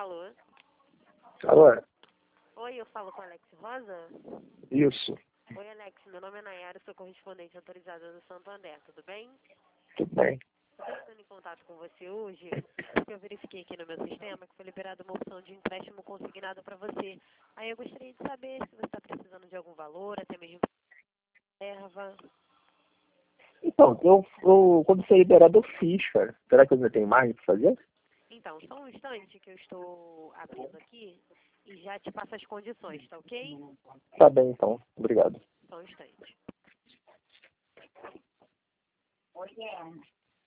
Alô? Alô? Oi, eu falo com a Alex Rosa? Isso. Oi, Alex, meu nome é Nayara, sou correspondente autorizada do Santo André, tudo bem? Tudo bem. Estou entrando em contato com você hoje porque eu verifiquei aqui no meu sistema que foi liberada uma opção de empréstimo consignado para você. Aí eu gostaria de saber se você está precisando de algum valor, até mesmo reserva. Então, quando foi liberado eu fiz, cara. Será que eu ainda tenho mais para fazer? Então, só um instante que eu estou abrindo aqui e já te passo as condições, tá ok? Tá bem, então. Obrigado. Só um instante. Oi, Guilherme.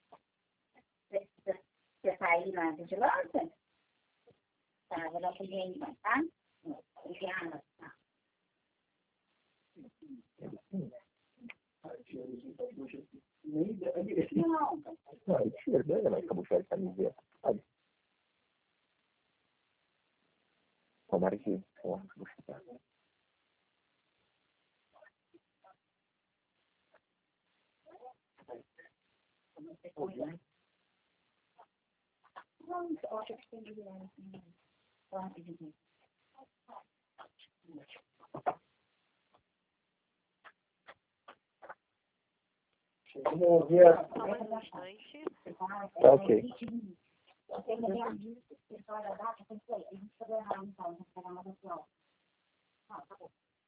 Você tá aí na vigilância? Tá, vou dar um pulinho aí, tá? Obrigada. Tá. Não. Ah, tira, né? Mas acabou de camiseta. Sabe? Tomara que... Não, eu acho que tem Guilherme. Rapidinho. Vamos ver. Só mais um instante. Tá ok. Você me lembra pessoal da data? Tem que ser. A gente pode errar, então. Vou pegar uma pessoal. Ah, tá bom.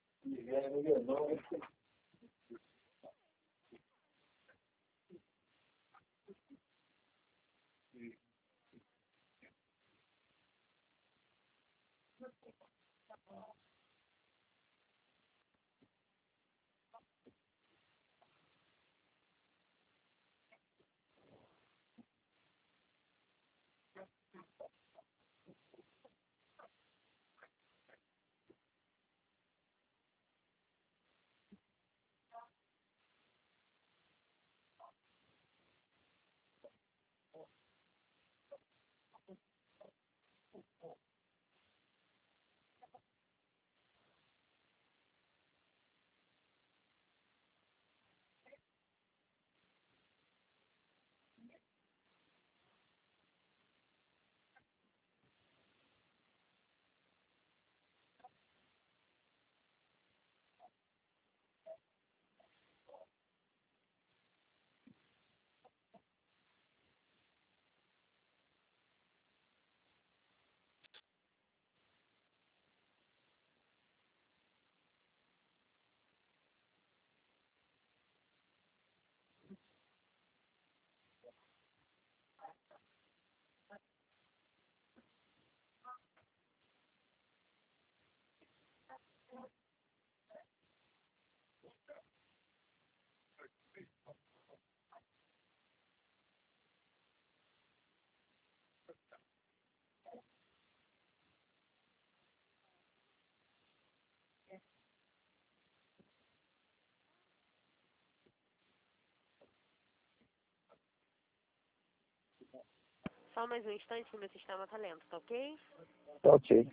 Só mais um instante que meu sistema tá lento, tá ok? Tá ok.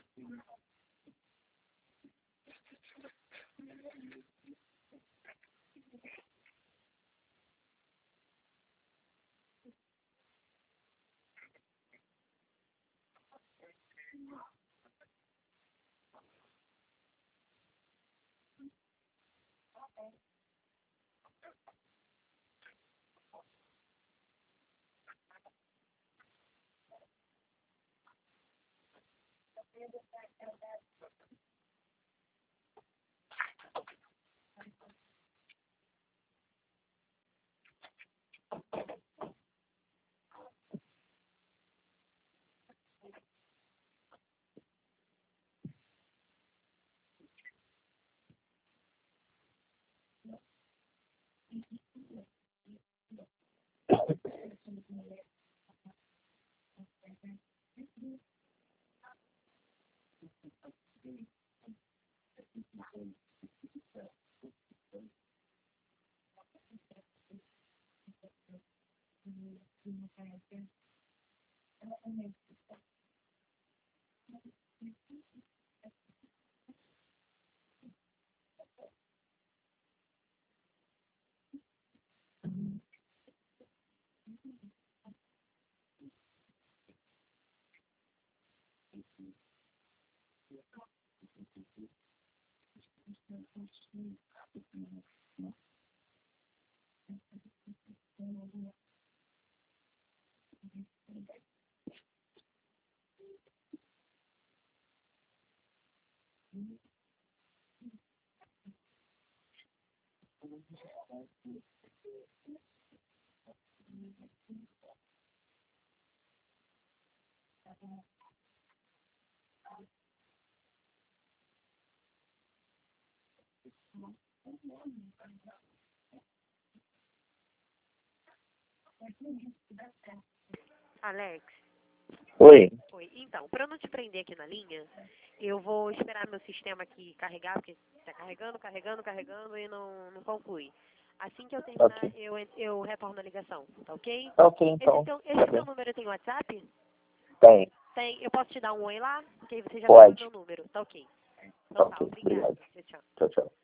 Alex. Oi. Oi. Então, para eu não te prender aqui na linha, eu vou esperar meu sistema aqui carregar, porque está carregando e não conclui. Assim que eu terminar, Ok. eu retorno a ligação, tá ok? Tá ok, então. Esse seu número tem WhatsApp? Tem. Tem. Eu posso te dar um oi lá? Porque aí você já Pode. pegou meu número, tá ok. Tá Então tá, ok. obrigada. Obrigado. Tchau, tchau. Tchau, tchau.